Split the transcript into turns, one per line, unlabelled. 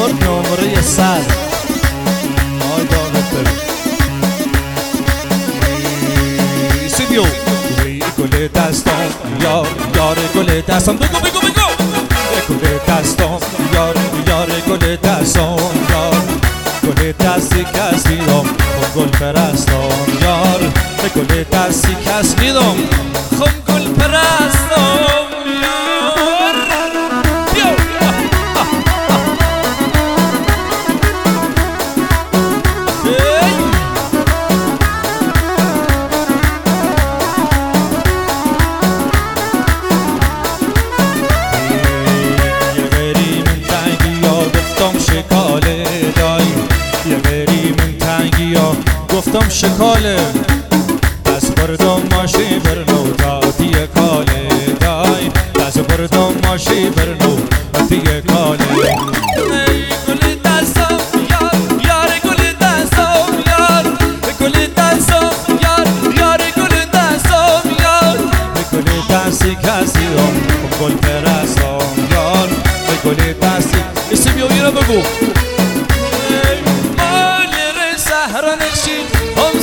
یار نمره 100 آی دانت بریم سیدیو گل دستان یار یار گل دستان بگو بگو بگو گل دستان یار یار گل دستان یار گل دستی کس دیدم خم گل پرستان یار گل دستی کس دیدم خم گل پرستان یار بیو گفتم شکاله دست بردم ماشی برنو تا دیه کاله دای دست بردم ماشی برنو تا دیه کاله گل دستم یار یار گل دستم یار گل دستم یار یار گل دستم یار گل دستی کسی گل پرستم یار گل دستی اسم یو رو بگو